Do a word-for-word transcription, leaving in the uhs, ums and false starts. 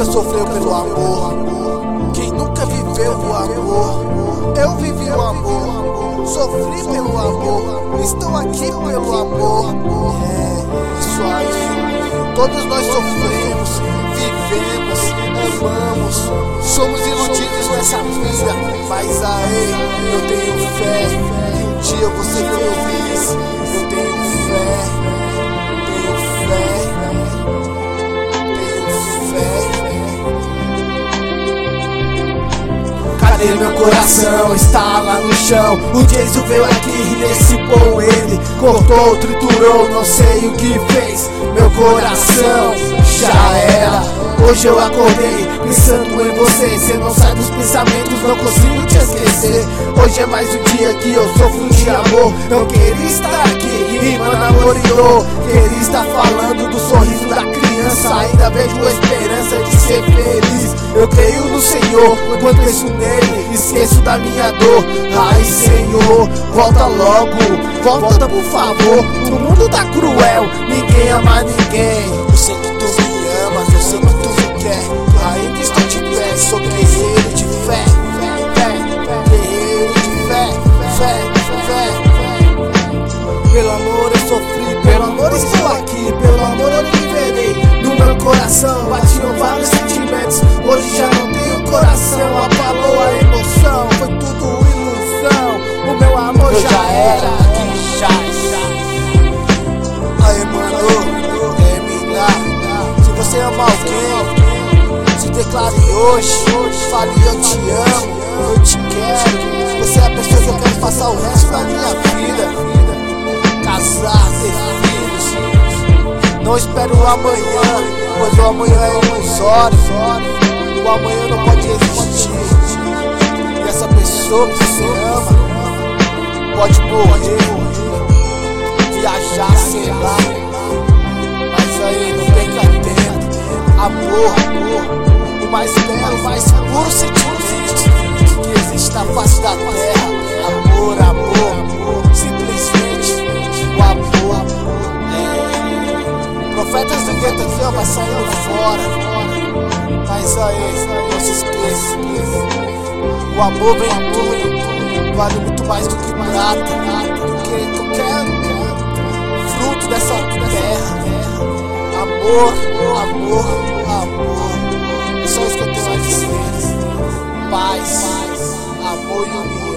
nunca sofreu pelo amor? Quem nunca viveu o amor? Eu vivi o amor, sofri pelo amor, estou aqui pelo amor. É, isso aí. Todos nós sofremos, vivemos, amamos, somos iludidos nessa vida. Mas aí, eu tenho fé, um dia eu vou ser feliz. Eu tenho fé, tenho fé, tenho fé. Cadê meu coração? Está lá no chão. O Jesus veio aqui e dissipou ele, cortou, triturou, não sei o que fez. Meu coração já era. Hoje eu acordei pensando em você. Cê não sai dos pensamentos, não consigo te esquecer. Hoje é mais um dia que eu sofro de amor. Não queria estar aqui rimando amor e dor. Queria estar falando do sorriso da criança. Ainda vejo a esperança de ser feliz. Eu creio no Senhor, quando penso nele, esqueço da minha dor. Ai Senhor, volta logo, volta por favor. O mundo tá cruel, ninguém ama ninguém. Eu sei que tu me amas, eu sei que tu me quer. Ainda estou de pé, sou guerreiro de fé, fé, guerreiro de fé, fé, fé. Pelo amor eu sofri, pelo amor estou aqui, pelo amor eu viverei. No meu coração batiam vários sentimentos. Hoje já não tenho coração, apagou a emoção, foi tudo ilusão. O meu amor já, já era, aqui já, já. Aí mano, terminar. Se você ama alguém, se declare hoje, fale eu te amo, eu te quero. Você é a pessoa que eu quero passar o resto da minha vida. Casar, ter filhos. Não espero o amanhã, pois o amanhã é ilusório. O amanhã não pode existir. E essa pessoa que você ama pode morrer, viajar, sei lá. Mas aí não perca tempo. Amor, amor, o mais belo, o mais puro sentimento que existe na face da terra. Amor, amor, amor, simplesmente o amor. É. Profetas do gueto aqui, ó, vai saindo fora. Mas aí, não se esqueça, o amor vem a tudo, vale muito mais do que prata, do que qualquer fruto dessa terra. Amor, amor, amor, é só isso que eu tenho a dizer. Paz, amor e união.